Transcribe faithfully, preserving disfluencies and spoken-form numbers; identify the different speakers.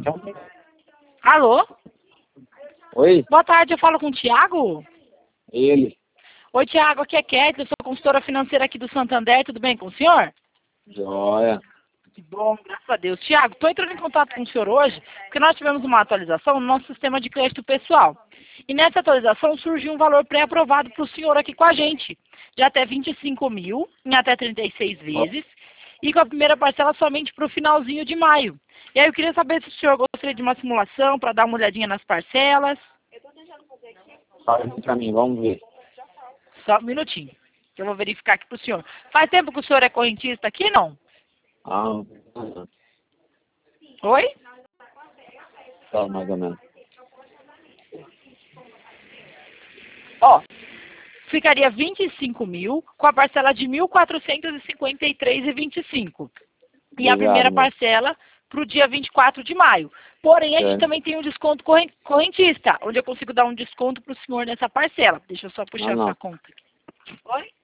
Speaker 1: Alô?
Speaker 2: Oi?
Speaker 1: Boa tarde, eu falo com o Thiago?
Speaker 2: Ele.
Speaker 1: Oi, Thiago, aqui é Kétia, eu sou consultora financeira aqui do Santander, tudo bem com o senhor?
Speaker 2: Joia.
Speaker 1: Que bom, graças a Deus. Thiago, estou entrando em contato com o senhor hoje, porque nós tivemos uma atualização no nosso sistema de crédito pessoal. E nessa atualização surgiu um valor pré-aprovado para o senhor aqui com a gente, de até vinte e cinco mil, em até trinta e seis vezes, e com a primeira parcela somente para o finalzinho de maio. E aí eu queria saber se o senhor gostaria de uma simulação para dar uma olhadinha nas parcelas.
Speaker 2: Fala pra mim, vamos ver.
Speaker 1: Só um minutinho, que eu vou verificar aqui para o senhor. Faz tempo que o senhor é correntista aqui, não?
Speaker 2: Ah,
Speaker 1: Oi?
Speaker 2: tá, mais ou menos.
Speaker 1: Ó, ficaria vinte e cinco mil com a parcela de mil quatrocentos e cinquenta e três reais e vinte e cinco. E a
Speaker 2: Obrigado,
Speaker 1: primeira
Speaker 2: moço.
Speaker 1: parcela para o dia vinte e quatro de maio. Porém, a gente
Speaker 2: Certo.
Speaker 1: também tem um desconto corren- correntista, onde eu consigo dar um desconto para o senhor nessa parcela. Deixa eu só puxar
Speaker 2: Ah, não.
Speaker 1: essa conta aqui. Oi?